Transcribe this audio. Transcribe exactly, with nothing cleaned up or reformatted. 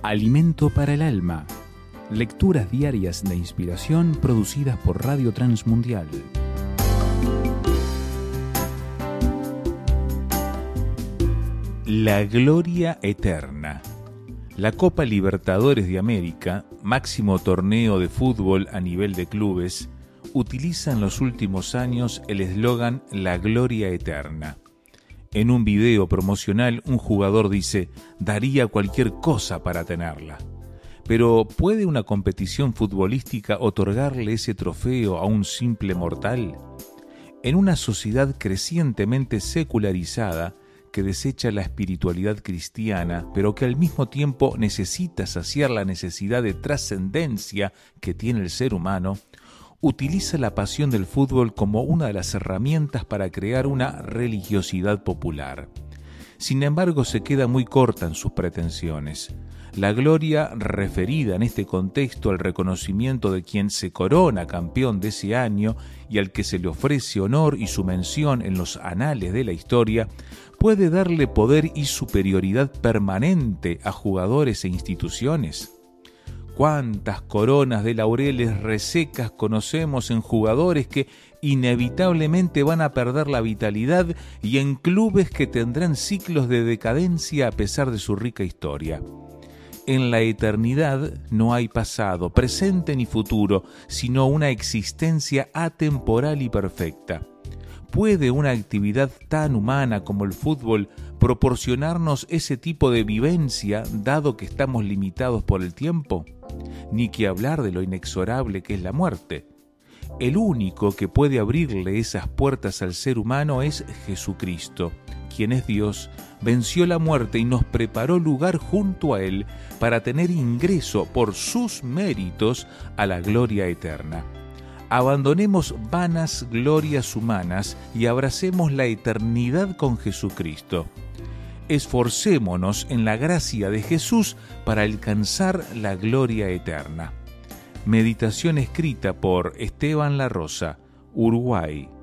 Alimento para el alma. Lecturas diarias de inspiración producidas por Radio Transmundial. La gloria eterna. La Copa Libertadores de América, máximo torneo de fútbol a nivel de clubes, utiliza en los últimos años el eslogan La gloria eterna. En un video promocional, un jugador dice: daría cualquier cosa para tenerla. Pero ¿puede una competición futbolística otorgarle ese trofeo a un simple mortal? En una sociedad crecientemente secularizada, que desecha la espiritualidad cristiana, pero que al mismo tiempo necesita saciar la necesidad de trascendencia que tiene el ser humano, utiliza la pasión del fútbol como una de las herramientas para crear una religiosidad popular. Sin embargo, se queda muy corta en sus pretensiones. La gloria, referida en este contexto al reconocimiento de quien se corona campeón de ese año y al que se le ofrece honor y su mención en los anales de la historia, puede darle poder y superioridad permanente a jugadores e instituciones. ¿Cuántas coronas de laureles resecas conocemos en jugadores que inevitablemente van a perder la vitalidad y en clubes que tendrán ciclos de decadencia a pesar de su rica historia? En la eternidad no hay pasado, presente ni futuro, sino una existencia atemporal y perfecta. ¿Puede una actividad tan humana como el fútbol proporcionarnos ese tipo de vivencia, dado que estamos limitados por el tiempo? Ni que hablar de lo inexorable que es la muerte. El único que puede abrirle esas puertas al ser humano es Jesucristo, quien es Dios, venció la muerte y nos preparó lugar junto a Él para tener ingreso por sus méritos a la gloria eterna. Abandonemos vanas glorias humanas y abracemos la eternidad con Jesucristo. Esforcémonos en la gracia de Jesús para alcanzar la gloria eterna. Meditación escrita por Esteban La Rosa, Uruguay.